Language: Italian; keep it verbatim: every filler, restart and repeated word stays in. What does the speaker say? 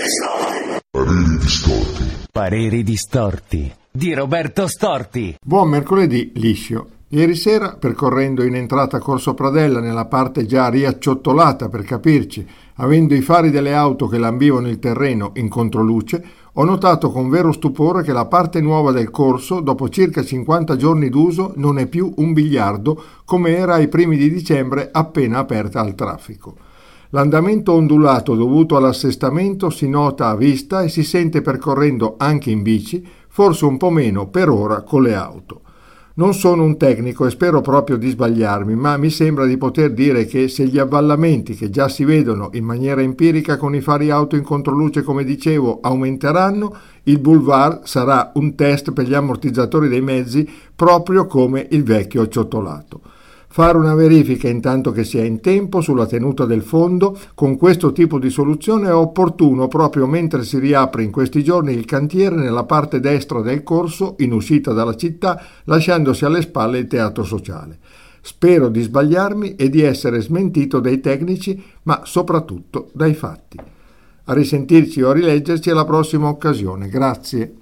Pareri distorti. Pareri distorti di Roberto Storti. Buon mercoledì liscio. Ieri sera, percorrendo in entrata Corso Pradella, nella parte già riacciottolata per capirci, avendo i fari delle auto che lambivano il terreno in controluce, ho notato con vero stupore che la parte nuova del corso, dopo circa cinquanta giorni d'uso, non è più un biliardo come era ai primi di dicembre appena aperta al traffico. L'andamento ondulato dovuto all'assestamento si nota a vista e si sente percorrendo anche in bici, forse un po' meno per ora con le auto. Non sono un tecnico e spero proprio di sbagliarmi, ma mi sembra di poter dire che se gli avvallamenti che già si vedono in maniera empirica con i fari auto in controluce, come dicevo, aumenteranno, il boulevard sarà un test per gli ammortizzatori dei mezzi proprio come il vecchio acciottolato. Fare una verifica intanto che sia in tempo sulla tenuta del fondo con questo tipo di soluzione è opportuno proprio mentre si riapre in questi giorni il cantiere nella parte destra del corso in uscita dalla città, lasciandosi alle spalle il teatro sociale. Spero di sbagliarmi e di essere smentito dai tecnici, ma soprattutto dai fatti. A risentirci o a rileggerci alla prossima occasione. Grazie.